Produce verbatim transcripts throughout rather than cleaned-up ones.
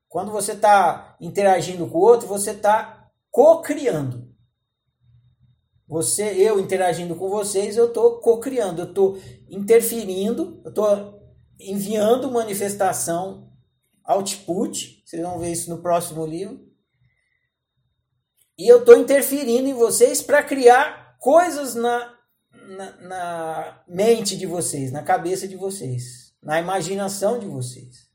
Quando você está interagindo com o outro, você está co-criando. Você, eu interagindo com vocês, eu estou co-criando, eu estou interferindo, eu estou enviando manifestação, output, vocês vão ver isso no próximo livro. E eu estou interferindo em vocês para criar coisas na, na, na mente de vocês, na cabeça de vocês, na imaginação de vocês.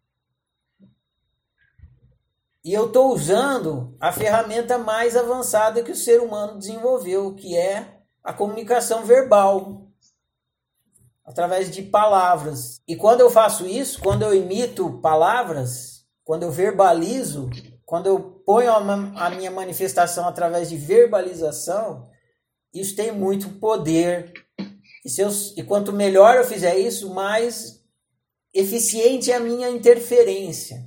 E eu estou usando a ferramenta mais avançada que o ser humano desenvolveu, que é a comunicação verbal, através de palavras. E quando eu faço isso, quando eu imito palavras, quando eu verbalizo, quando eu ponho a minha manifestação através de verbalização, isso tem muito poder. E, se eu, e quanto melhor eu fizer isso, mais eficiente é a minha interferência.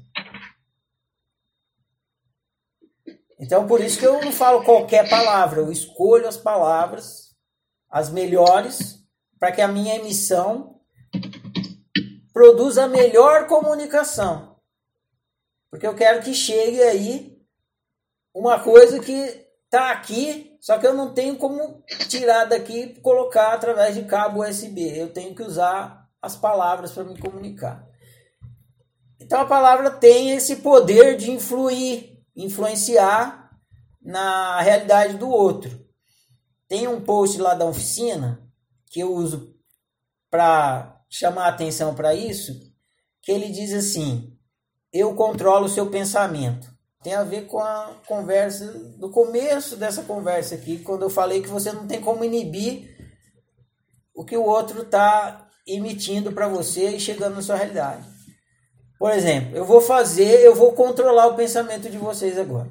Então, por isso que eu não falo qualquer palavra, eu escolho as palavras, as melhores, para que a minha emissão produza a melhor comunicação. Porque eu quero que chegue aí uma coisa que está aqui, só que eu não tenho como tirar daqui e colocar através de cabo U S B. Eu tenho que usar as palavras para me comunicar. Então, a palavra tem esse poder de influir, influenciar na realidade do outro. Tem um post lá da oficina que eu uso para chamar a atenção para isso, que ele diz assim: eu controlo o seu pensamento. Tem a ver com a conversa, do começo dessa conversa aqui, quando eu falei que você não tem como inibir o que o outro está emitindo para você e chegando na sua realidade. Por exemplo, eu vou fazer, eu vou controlar o pensamento de vocês agora.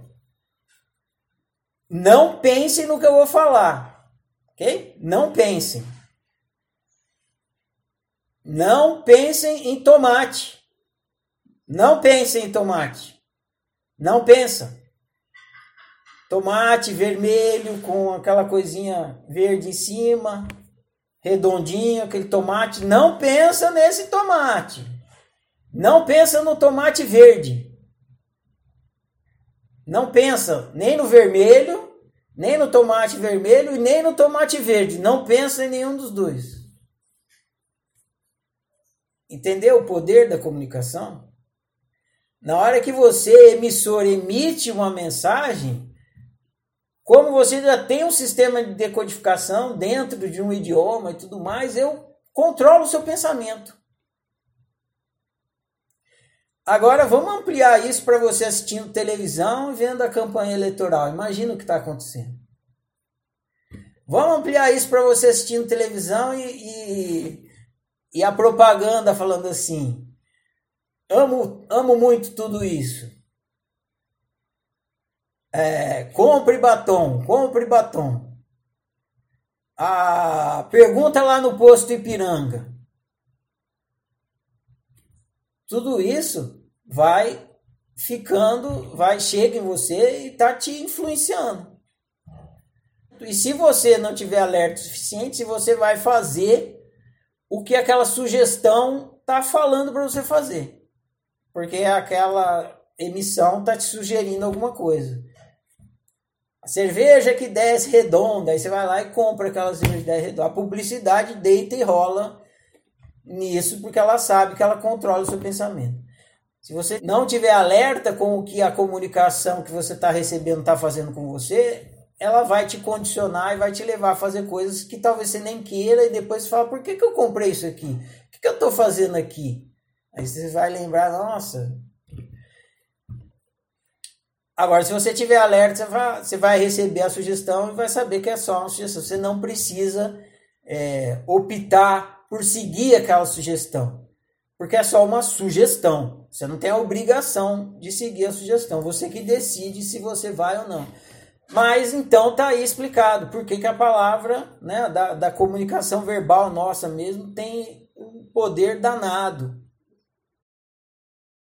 Não pensem no que eu vou falar, ok? Não pensem. Não pensem em tomate. Não pensem em tomate. Não pensa. Tomate vermelho com aquela coisinha verde em cima, redondinho, aquele tomate. Não pensa nesse tomate. Não pensa no tomate verde. Não pensa nem no vermelho, nem no tomate vermelho e nem no tomate verde. Não pensa em nenhum dos dois. Entendeu o poder da comunicação? Na hora que você, emissor, emite uma mensagem, como você já tem um sistema de decodificação dentro de um idioma e tudo mais, eu controlo o seu pensamento. Agora, vamos ampliar isso para você assistindo televisão e vendo a campanha eleitoral. Imagina o que está acontecendo. Vamos ampliar isso para você assistindo televisão e, e, e a propaganda falando assim: amo, amo muito tudo isso. É, compre batom, compre batom. A pergunta lá no posto Ipiranga. Tudo isso vai ficando, vai chega em você e está te influenciando. E se você não tiver alerta suficiente, você vai fazer o que aquela sugestão está falando para você fazer. Porque aquela emissão está te sugerindo alguma coisa. A cerveja que desce redonda, aí você vai lá e compra aquela cerveja que desce redonda. A publicidade deita e rola nisso, porque ela sabe que ela controla o seu pensamento. Se você não tiver alerta com o que a comunicação que você está recebendo está fazendo com você, ela vai te condicionar e vai te levar a fazer coisas que talvez você nem queira, e depois você fala: por que, que eu comprei isso aqui? O que, que eu estou fazendo aqui? Aí você vai lembrar: nossa. Agora, se você tiver alerta, você vai, você vai receber a sugestão e vai saber que é só uma sugestão. Você não precisa é, optar por seguir aquela sugestão, porque é só uma sugestão. Você não tem a obrigação de seguir a sugestão, você que decide se você vai ou não. Mas então está aí explicado por que, que a palavra, né, da, da comunicação verbal nossa mesmo tem um poder danado.